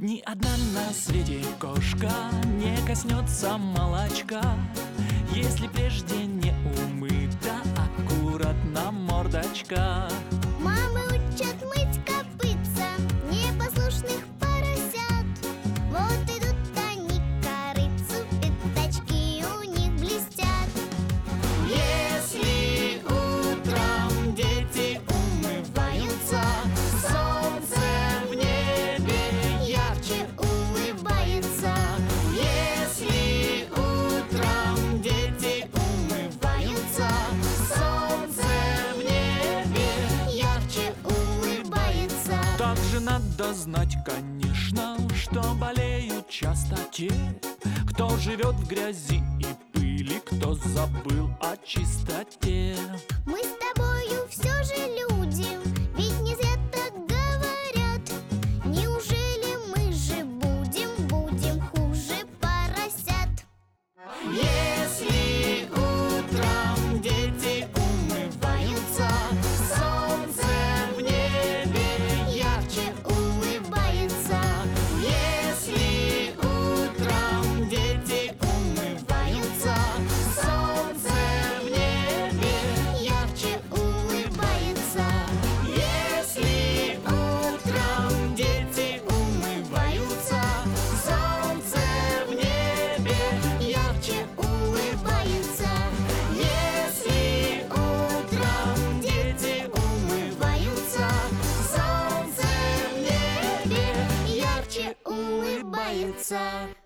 Ни одна на свете кошка не коснется молочка, если прежде не умыта аккуратно мордочка. Мамы учат мыть копытца непослушных поросят. Вот идут они к корытцу, пятачки у них блестят. Если утром дети умываются, солнце в небе ярче улыбается. Если утром дети умываются, солнце в небе ярче улыбается. Также надо знать, конечно, что болеют часто те, кто живет в грязи и пыли, кто забыл о чистоте. Мы с тобою все же люди, ведь не зря так говорят. Неужели мы же будем хуже поросят? Если утром дети умываются, солнце в небе ярче улыбается. Если утром дети умываются, солнце в небе ярче улыбается. Если утром дети умываются, солнце в небе ярче улыбается. Если утром дети умываются, солнце в небе ярче улыбается.